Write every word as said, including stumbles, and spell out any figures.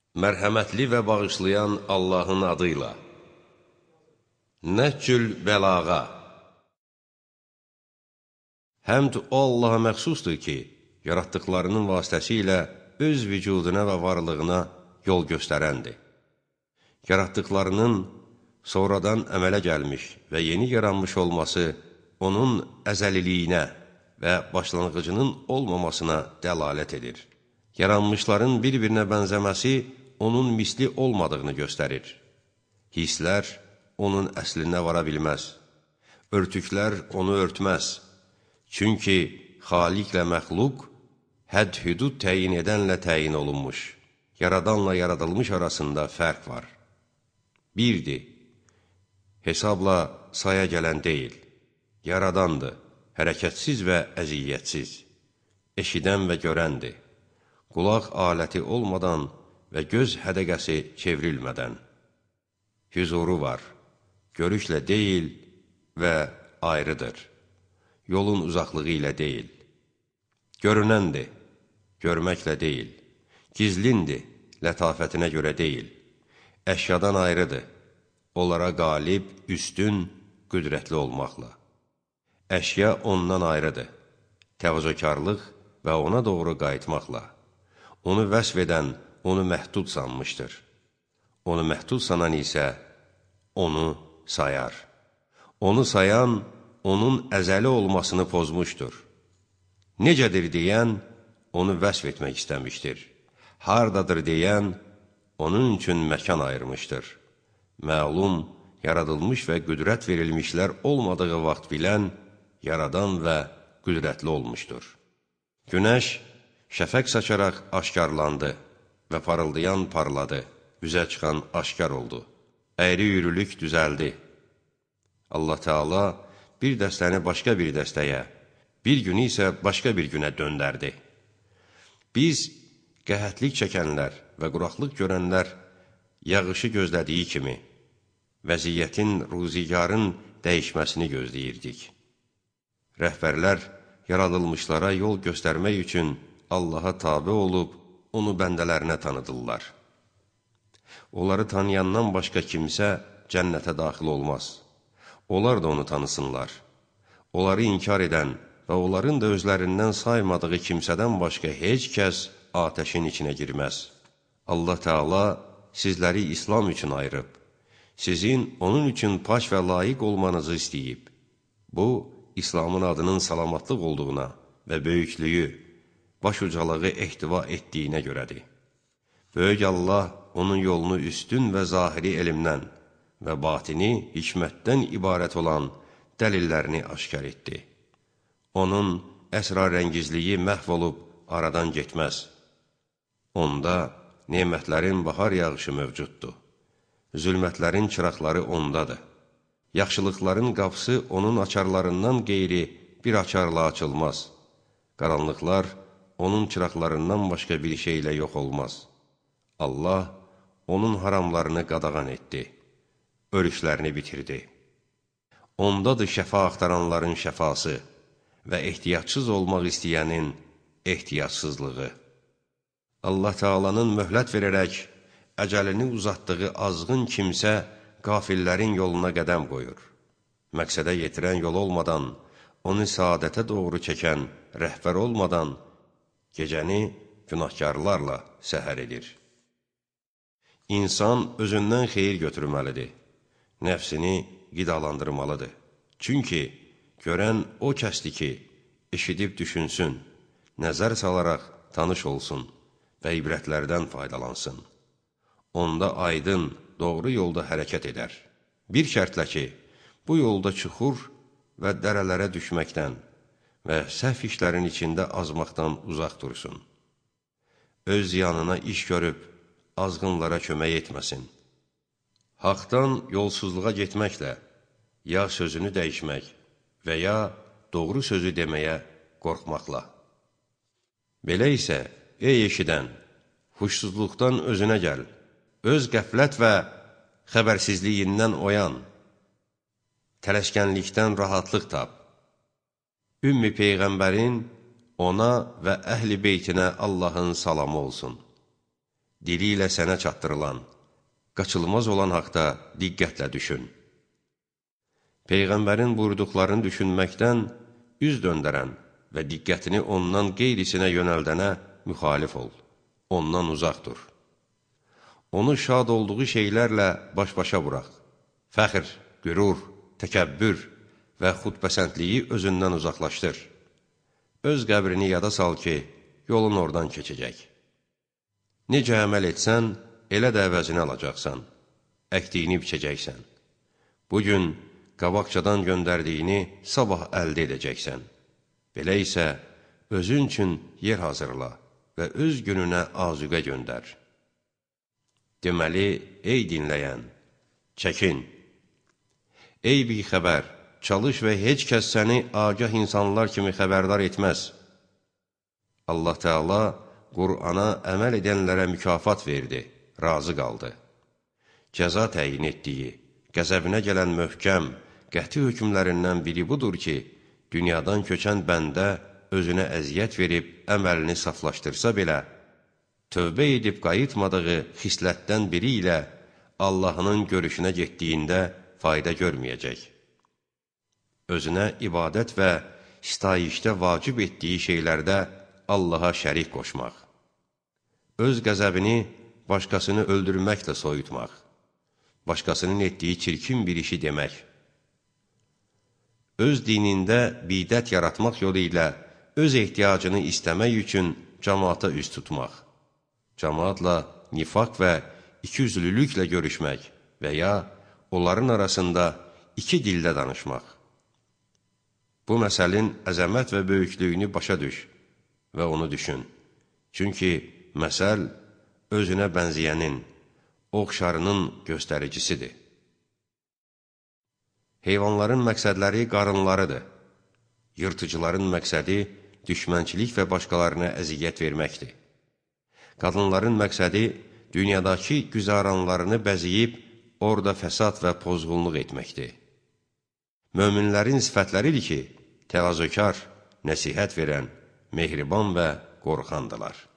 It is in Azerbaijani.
Mərhəmətli və bağışlayan Allahın adıyla. Nəhcül bəlağa. Həmd o Allaha məxsusdur ki, yaratdıqlarının vasitəsilə öz vücuduna və varlığına yol göstərəndir. Yaratdıqlarının sonradan əmələ gəlmiş və yeni yaranmış olması onun əzəliliyinə və başlanğıcının olmamasına dəlalət edir. Yaranmışların bir-birinə bənzəməsi onun misli olmadığını göstərir. Hisslər onun əslinə vara bilməz. Örtüklər onu örtməz. Çünki xaliqlə məxluq hədd-hüdud təyin edənlə təyin olunmuş. Yaradanla yaradılmış arasında fərq var. Birdir, hesabla saya gələn deyil. Yaradandır, hərəkətsiz və əziyyətsiz. Eşidən və görəndir. Qulaq aləti olmadan və göz hədəqəsi çevrilmədən. Hüzuru var, görüşlə deyil və ayrıdır. Yolun uzaqlığı ilə deyil. Görünəndir, görməklə deyil. Gizlindir, lətafətinə görə deyil. Əşyadan ayrıdır, onlara qalib, üstün, qüdrətli olmaqla. Əşya ondan ayrıdır, təvazökarlıq və ona doğru qayıtmaqla. Onu vəsf edən onu məhdud sanmışdır. Onu məhdud sanan isə onu sayar. Onu sayan, onun əzəli olmasını pozmuşdur. Necədir deyən, onu vəsf etmək istəmişdir. Hardadır deyən, onun üçün məkan ayırmışdır. Məlum, yaradılmış və qüdrət verilmişlər olmadığı vaxt bilən, yaradan və qüdrətli olmuşdur. Günəş şəfəq saçaraq aşkarlandı və parıldayan parladı, üzə çıxan aşkar oldu. Əyri-yürülük düzəldi. Allah Teala bir dəstəni başqa bir dəstəyə, bir günü isə başqa bir günə döndərdi. Biz qəhətlik çəkənlər və quraqlıq görənlər yağışı gözlədiyi kimi, vəziyyətin, ruzigarın dəyişməsini gözləyirdik. Rəhbərlər yaradılmışlara yol göstərmək üçün Allaha tabe olub, onu bəndələrinə tanıdırlar. Onları tanıyandan başqa kimsə cənnətə daxil olmaz. Onlar da onu tanısınlar. Onları inkar edən və onların da özlərindən saymadığı kimsədən başqa heç kəs atəşin içinə girməz. Allah Teala sizləri İslam üçün ayırıb, sizin onun üçün paç və layiq olmanızı istəyib. Bu, İslamın adının salamatlıq olduğuna və böyüklüyü, baş ucalığı ehtiva etdiyinə görədir. Böyük Allah onun yolunu üstün və zahiri elmdən və batini hikmətdən ibarət olan dəlillərini aşkar etdi. Onun əsrarəngizliyi məhv olub aradan getməz. Onda nemətlərin bahar yağışı mövcuddur. Zülmətlərin çıraqları ondadır. Yaxşılıqların qapısı onun açarlarından qeyri bir açarla açılmaz. Qaranlıqlar onun çıraqlarından başqa bir şeylə yox olmaz. Allah onun haramlarını qadağan etdi, örüşlərini bitirdi. Ondadır şəfa axtaranların şəfası və ehtiyatsız olmaq istəyənin ehtiyatsızlığı. Allah Teala'nın möhlət verərək əcəlini uzatdığı azğın kimsə qafillərin yoluna qədəm qoyur. Məqsədə yetirən yol olmadan, onu saadətə doğru çəkən rəhbər olmadan, gecəni günahkarlarla səhər edir. İnsan özündən xeyir götürməlidir, nəfsini qidalandırmalıdır. Çünki görən o kəsdir ki, eşidib düşünsün, nəzər salaraq tanış olsun və ibrətlərdən faydalansın. Onda aydın, doğru yolda hərəkət edər. Bir şərtlə ki, bu yolda çuxur və dərələrə düşməkdən və səhv işlərin içində azmaqdan uzaq dursun. Öz yanına iş görüb, azğınlara kömək etməsin. Haqdan yolsuzluğa getməklə, ya sözünü dəyişmək və ya doğru sözü deməyə qorxmaqla. Belə isə, ey eşidən, huşsuzluqdan özünə gəl, öz qəflət və xəbərsizliyindən oyan, tələskənlikdən rahatlıq tap. Ümmi Peyğəmbərin ona və əhl-i beytinə Allahın salamı olsun. dili ilə sənə çatdırılan, qaçılmaz olan haqda diqqətlə düşün. Peyğəmbərin buyurduqlarını düşünməkdən üz döndərən və diqqətini ondan qeyrisinə yönəldənə müxalif ol, ondan uzaq dur. Onu şad olduğu şeylərlə baş-başa burax. Fəxr, qürur, təkəbbür və xudbəsəndliyi özündən uzaqlaşdır. Öz qəbrini yada sal ki, yolun oradan keçəcək. Necə əməl etsən, elə də əvəzini alacaqsan, əkdiyini biçəcəksən. Bugün qabaqcadan göndərdiyini sabah əldə edəcəksən. Belə isə özün üçün yer hazırla və öz gününə azuqə göndər. Deməli, ey dinləyən, çəkin. Ey bir xəbər, çalış və heç kəs səni agah insanlar kimi xəbərdar etməz. Allah Teala Qur'ana əməl edənlərə mükafat verdi, razı qaldı. Cəza təyin etdiyi, qəzəbinə gələn möhkəm, qəti hökmlərindən biri budur ki, dünyadan köçən bəndə özünə əziyyət verib əməlini saflaşdırsa belə, tövbə edib qayıtmadığı xislətdən biri ilə Allahının görüşünə getdiyində fayda görməyəcək. Özünə ibadət və istayişdə vacib etdiyi şeylərdə Allaha şərik qoşmaq. Öz qəzəbini başqasını öldürməklə soyutmaq. Başqasının etdiyi çirkin bir işi demək. Öz dinində bidət yaratmaq yolu ilə öz ehtiyacını istəmək üçün cəmaata üz tutmaq. Cəmaatla nifaq və ikiyüzlülüklə görüşmək və ya onların arasında iki dildə danışmaq. Bu məsəlin əzəmət və böyüklüyünü başa düş və onu düşün. Çünki məsəl özünə bənzəyənin, oxşarının göstəricisidir. Heyvanların məqsədləri qarınlarıdır. Yırtıcıların məqsədi düşmənçilik və başqalarına əziyyət verməkdir. Qadınların məqsədi dünyadakı güzaranlarını bəziyib, orada fəsad və pozğunluq etməkdir. Möminlərin sifətləridir ki, təvazökar, nəsihət verən, mehriban və qorxandılar.